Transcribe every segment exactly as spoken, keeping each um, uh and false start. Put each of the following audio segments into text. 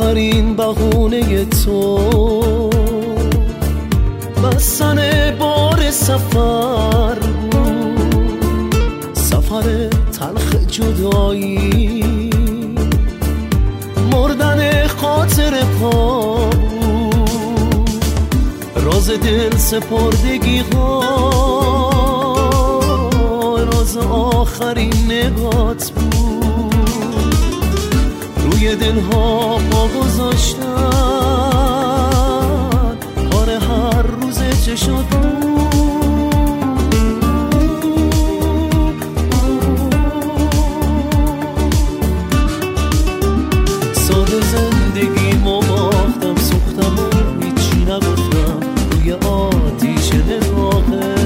آخرین بهونه تو بستن بار سفر بود، سفر تلخ جدایی، مردن خاطر پا بود، راز دل سپردگی ها، راز آخرین نگات بود، روی دل ها پا گذاشتن کار هر روز چشات بود. ساده زندگیمو باختم، سوختم و هیچی نگفتم، روی آتیش نگاهه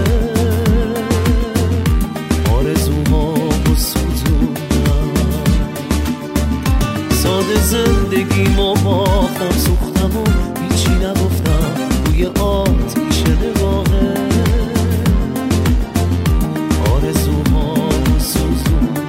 آرزوهامو سوزوندم. ساده زندگیمو باختم، سوختم و هیچی نگفتم، روی آتیش نگاهه آرزوهامو سوزوندم.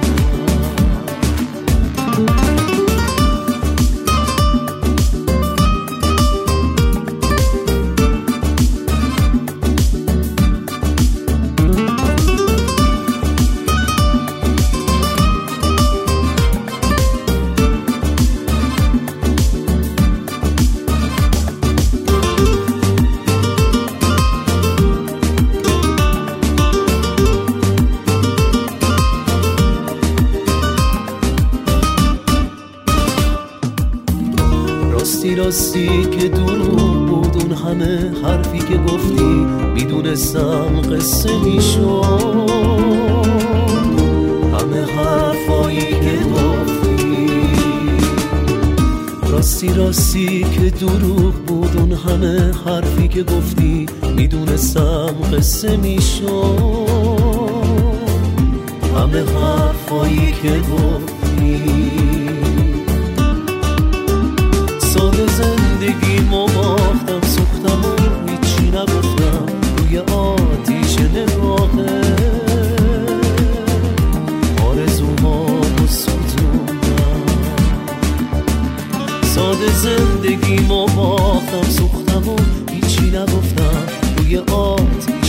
راستی راستی که دروغ بود اون همه حرفی که گفتی، میدونستم قصه میشد، همه حرفایی که گفتی. راستی راستی که دروغ بود اون همه حرفی که گفتی، میدونستم قصه میشد، همه حرفایی که گفتی. ساده زندگیمو باختم، سوختم و هیچی نگفتم، روی آتیش نگاهه آرزوهامو سوزوندم. ساده زندگیمو باختم، سوختم و هیچی نگفتم، روی آتیش